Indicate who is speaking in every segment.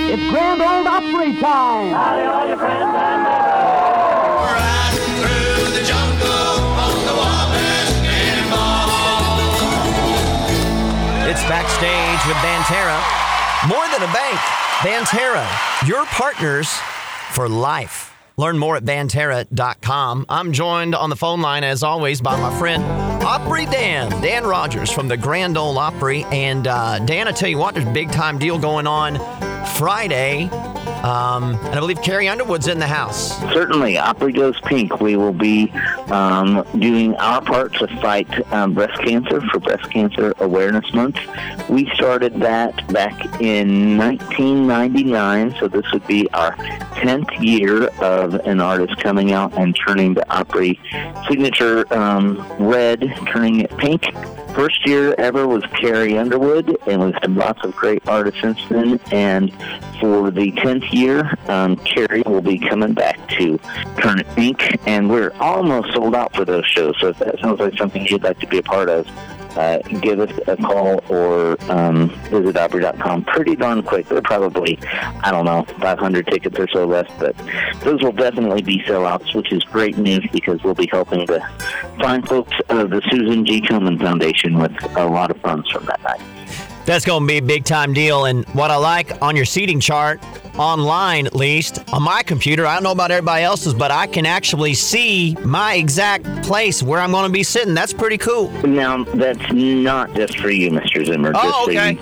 Speaker 1: It's Grand Ole Opry time.
Speaker 2: Howdy, all your friends and neighbors.
Speaker 3: Riding through the jungle on the Wabash Cannonball.
Speaker 4: It's Backstage with Banterra. More than a bank, Banterra, your partners for life. Learn more at Banterra.com. I'm joined on the phone line, as always, by my friend Opry Dan Rogers from the Grand Ole Opry. And Dan, I tell you what, there's a big-time deal going on Friday. And I believe Carrie Underwood's in the house.
Speaker 5: Certainly, Opry Goes Pink. We will be doing our part to fight breast cancer for Breast Cancer Awareness Month. We started that back in 1999, so this would be our 10th year of an artist coming out and turning the Opry signature red, turning it pink. First year ever was Carrie Underwood, and we've had lots of great artists since then. And for the 10th year, Carrie will be coming back to Turn It Pink, and we're almost sold out for those shows. So if that sounds like something you'd like to be a part of, give us a call or visit Opry.com pretty darn quick. They're probably, 500 tickets or so left, but those will definitely be sellouts, which is great news because we'll be helping the fine folks of the Susan G. Komen Foundation with a lot of funds from that night.
Speaker 4: That's going to be a big-time deal. And what I like on your seating chart, online at least, on my computer, I don't know about everybody else's, but I can actually see my exact place where I'm going to be sitting. That's pretty cool.
Speaker 5: Now, that's not just for you, Mr. Zimmer.
Speaker 4: Oh, okay.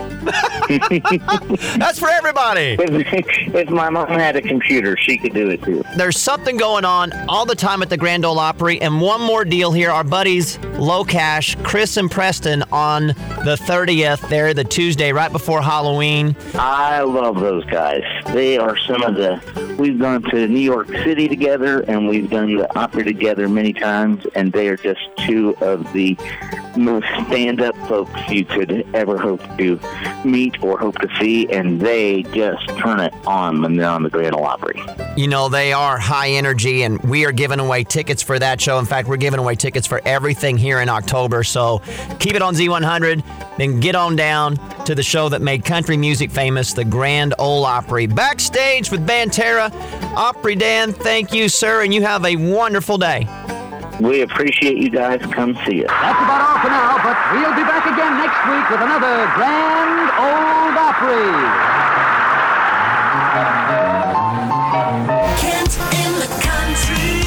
Speaker 4: That's for everybody.
Speaker 5: If my mom had a computer, she could do it too.
Speaker 4: There's something going on all the time at the Grand Ole Opry. And one more deal here. Our buddies, Low Cash, Chris and Preston, on the 30th there, the Tuesday right before Halloween.
Speaker 5: I love those guys. They are some of we've gone to New York City together, and we've done the Opry together many times, and they are just two of the most stand-up folks you could ever hope to meet or hope to see, and they just turn it on when they're on the Grand Ole Opry.
Speaker 4: You know, they are high energy, and we are giving away tickets for that show. In fact, we're giving away tickets for everything here in October, so keep it on Z100, then get on down to the show that made country music famous, the Grand Ole Opry. Backstage with Banterra. Opry Dan, thank you, sir, and you have a wonderful day.
Speaker 5: We appreciate you guys. Come see us.
Speaker 1: That's about all for now, but we'll be back again next week with another Grand Ole Opry.
Speaker 3: Kent in the country.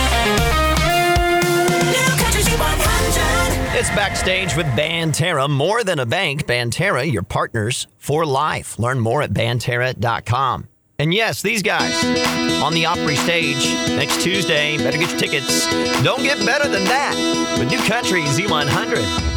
Speaker 3: New Country Z100.
Speaker 4: It's Backstage with Banterra. More than a bank, Banterra, your partners for life. Learn more at Banterra.com. And yes, these guys on the Opry stage next Tuesday. Better get your tickets. Don't get better than that with New Country Z100.